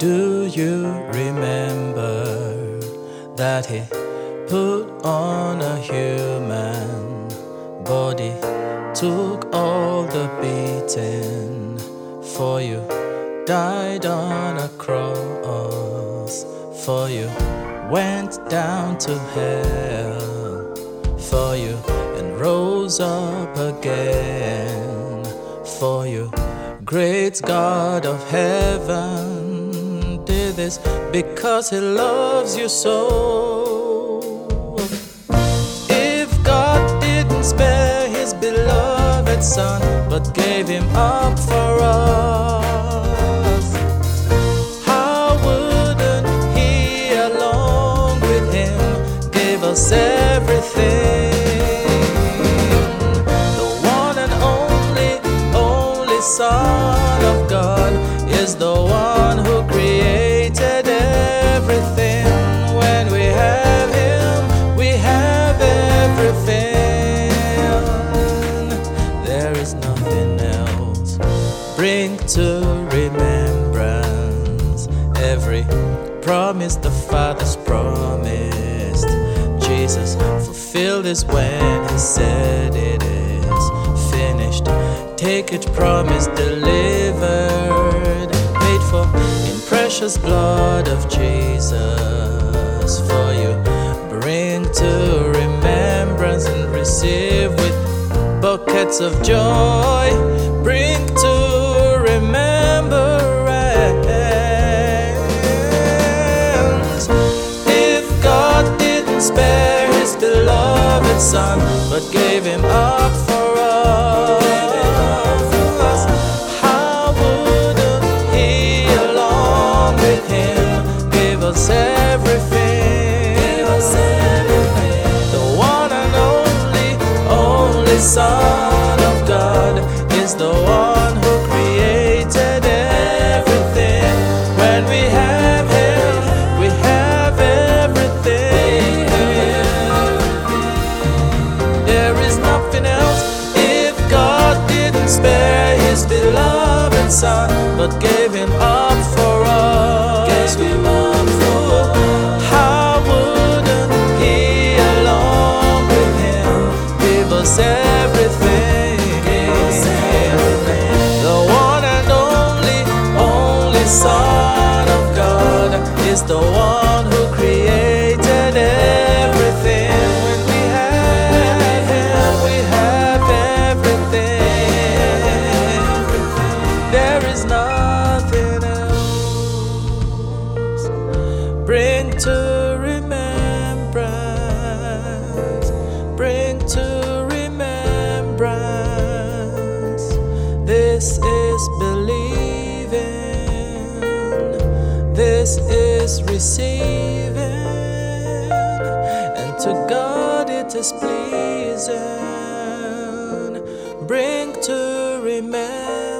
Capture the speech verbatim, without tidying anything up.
Do you remember that he put on a human body, took all the beating for you, died on a cross for you, went down to hell for you, and rose up again for you? Great God of heaven did this because he loves you so. If God didn't spare his beloved son but gave him up for us, how wouldn't he along with him give us everything? The one and only, only Son of God is the one who created everything. When we have him, we have everything. There is nothing else. Bring to remembrance every promise the Father's promised. Jesus fulfilled this when he said it is finished. Take it, promise delivered, paid for in precious blood of Jesus for you. Bring to remembrance and receive with buckets of joy. Bring to remembrance. If God didn't spare his beloved son but gave him up for us, how wouldn't he along with him give us everything? Give us everything. The one and only, only Son of God is the one who created everything. When we have him, we have everything. There is nothing else. If God didn't spare his beloved son but gave him up for us, gave him up for us, how wouldn't he along with him give us everything? Give us everything. The one and only, only Son of God is the one who created everything. When we have him, we have everything. There is nothing else. Bring to remembrance, bring to remembrance. This is believing, this is receiving, and to God it is pleasing. Bring to remembrance.